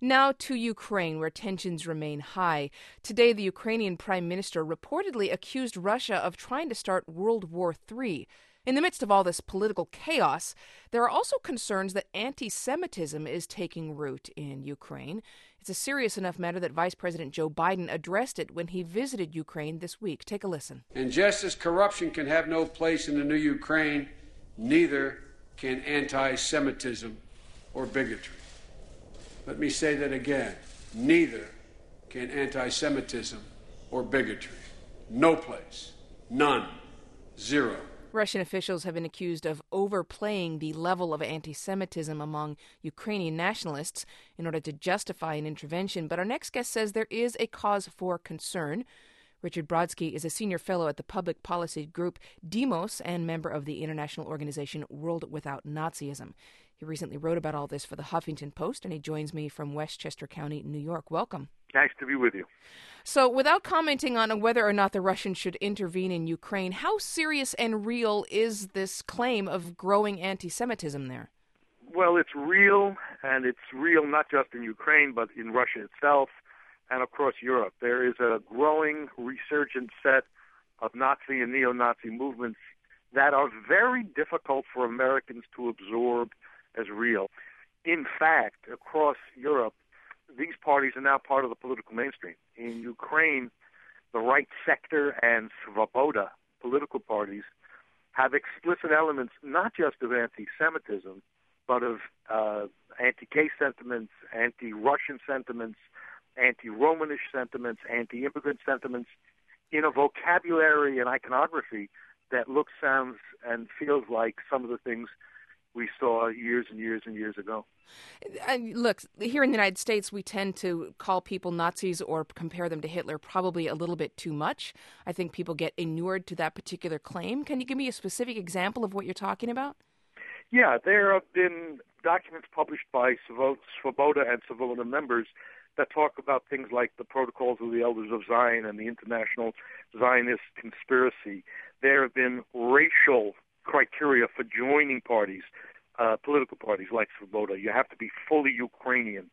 Now to Ukraine, where tensions remain high. Today, the Ukrainian prime minister reportedly accused Russia of trying to start World War III. In the midst of all this political chaos, there are also concerns that anti-Semitism is taking root in Ukraine. It's a serious enough matter that Vice President Joe Biden addressed it when he visited Ukraine this week. Take a listen. And just as corruption can have no place in the new Ukraine, neither can anti-Semitism or bigotry. Let me say that again. Neither can anti-Semitism or bigotry. No place. None. Zero. Russian officials have been accused of overplaying the level of anti-Semitism among Ukrainian nationalists in order to justify an intervention. But our next guest says there is a cause for concern. Richard Brodsky is a senior fellow at the public policy group Demos and member of the international organization World Without Nazism. He recently wrote about all this for the Huffington Post, and he joins me from Westchester County, New York. Welcome. Nice to be with you. So, without commenting on whether or not the Russians should intervene in Ukraine, how serious and real is this claim of growing anti-Semitism there? Well, it's real, and it's real not just in Ukraine, but in Russia itself and across Europe. There is a growing resurgent set of Nazi and neo-Nazi movements that are very difficult for Americans to absorb as real. In fact, across Europe, these parties are now part of the political mainstream. In Ukraine, the right sector and Svoboda political parties have explicit elements not just of anti-Semitism, but of anti-gay sentiments, anti-Russian sentiments, anti-Romanish sentiments, anti-immigrant sentiments, in a vocabulary and iconography that looks, sounds, and feels like some of the things we saw years and years and years ago. Look, here in the United States, we tend to call people Nazis or compare them to Hitler probably a little bit too much. I think people get inured to that particular claim. Can you give me a specific example of what you're talking about? Yeah, there have been documents published by Svoboda and Svoboda members that talk about things like the Protocols of the Elders of Zion and the International Zionist Conspiracy. There have been racial criteria for joining parties, political parties like Svoboda. You have to be fully Ukrainian.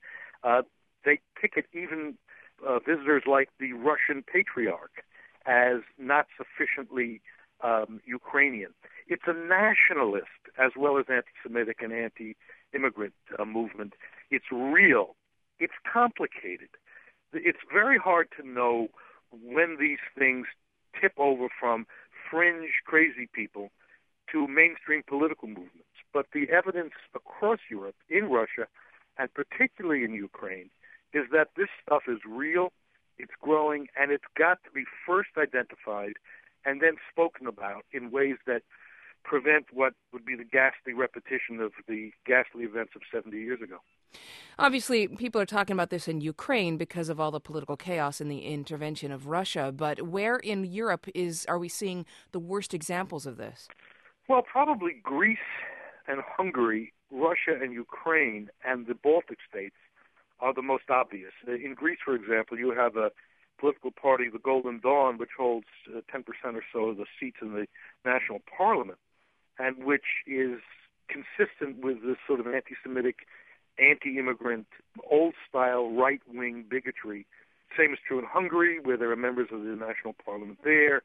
They picket even visitors like the Russian Patriarch as not sufficiently Ukrainian. It's a nationalist as well as anti-Semitic and anti-immigrant movement. It's real. It's complicated. It's very hard to know when these things tip over from fringe crazy people to mainstream political movements. But the evidence across Europe, in Russia, and particularly in Ukraine, is that this stuff is real, it's growing, and it's got to be first identified and then spoken about in ways that prevent what would be the ghastly repetition of the ghastly events of 70 years ago. Obviously, people are talking about this in Ukraine because of all the political chaos and the intervention of Russia. But where in Europe are we seeing the worst examples of this? Well, probably Greece and Hungary, Russia and Ukraine, and the Baltic states are the most obvious. In Greece, for example, you have a political party, the Golden Dawn, which holds 10% or so of the seats in the national parliament, and which is consistent with this sort of anti-Semitic, anti-immigrant, old-style right-wing bigotry. Same is true in Hungary, where there are members of the national parliament there.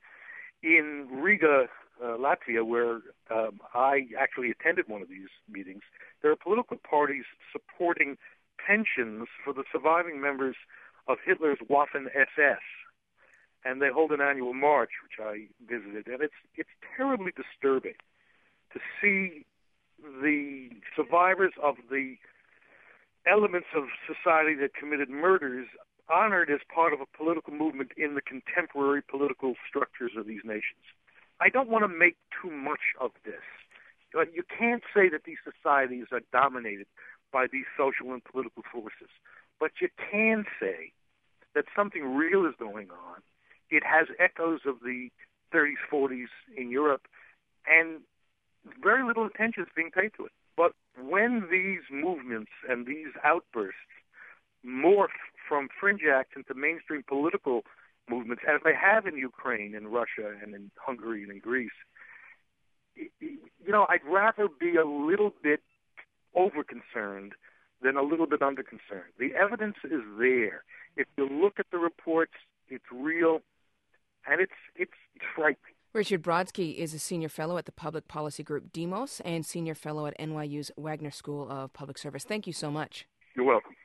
In Riga, Latvia, where I actually attended one of these meetings, there are political parties supporting pensions for the surviving members of Hitler's Waffen-SS, and they hold an annual march, which I visited, and it's terribly disturbing to see the survivors of the elements of society that committed murders honored as part of a political movement in the contemporary political structures of these nations. I don't want to make too much of this. You can't say that these societies are dominated by these social and political forces, but you can say that something real is going on. It has echoes of the 30s, 40s in Europe, and very little attention is being paid to it. But when these movements and these outbursts morph from fringe acts into mainstream political movements, as they have in Ukraine and Russia and in Hungary and in Greece, I'd rather be a little bit over-concerned then a little bit under concern. The evidence is there. If you look at the reports, it's real, and it's frightening. Richard Brodsky is a senior fellow at the public policy group Demos and senior fellow at NYU's Wagner School of Public Service. Thank you so much. You're welcome.